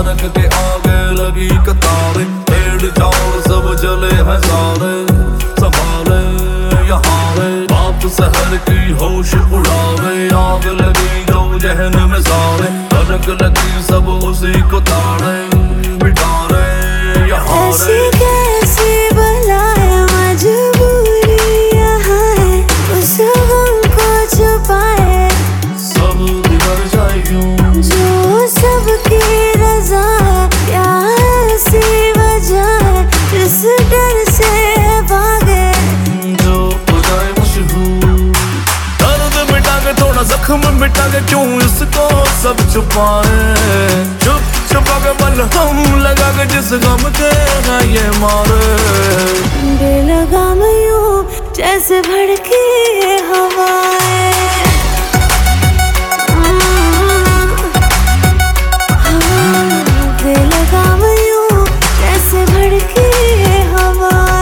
सड़क के आगे लगी कतारें, पेड़ चाल सब चले हैं सारे, संभाले यहाँ रे बाप शहर की होश उड़ावे। आग लगी जो जहन में सारे, कनक लगी सब उसी को ताड़े, मिटा रहे यहाँ रे। कैसी बलाए मजबूरी यहाँ है, उस हमको छुपाए सब बिगड़ जाए यूं, जो सबकी रजा है, क्या ऐसी वजह है जिस डर से भागे, जो हो जाए मशहूर। दर्द मिटा के थोड़ा जख्म मिटा के क्यों इसको सब छुपाए, चुप छुपा के मलहम लगा के जिस गम के ना ये मारे। बेलगाम यूं जैसे भड़की है हवाएं, बेलगाम यूं जैसे भड़की है हवाएं।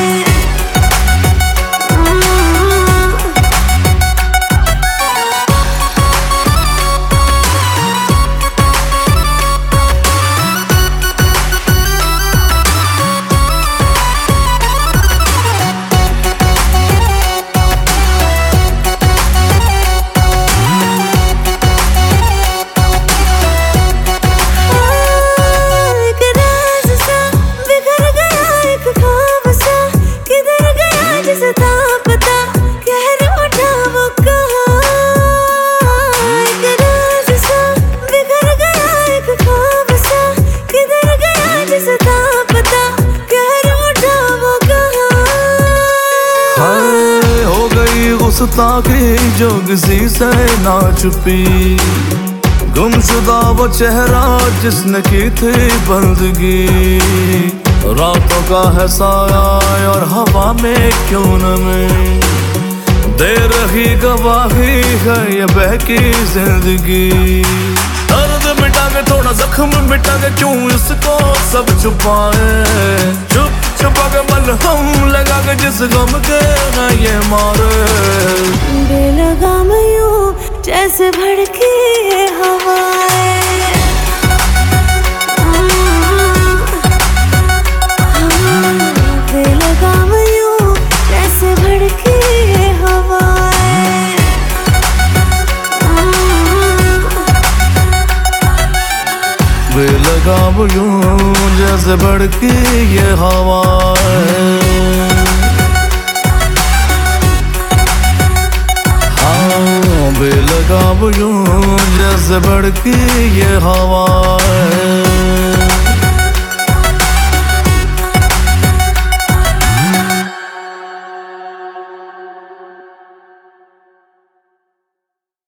गुस्ताखी जो किसी से ना छुपी, गुमशुदा वो चेहरा जिसने की थी बंदगी, रातों का है साया और हवा में क्यों न में दे रही गवाही है ये बहकी जिंदगी। दर्द मिटा के थोड़ा जख्म मिटा के क्यों इसको सब छुपाए, चुप छुपा के मलहम लगा के जिस गम के ना ये मारे। बेलगाम यूं जैसे भड़की है हवाएं, बेलगाम यूं जैसे भड़की है हवाएं। बेलगाम यूं जैसे भड़की ये हवाएं, हाँ बेलगाम यूं जैसे भड़की ये हवाएं।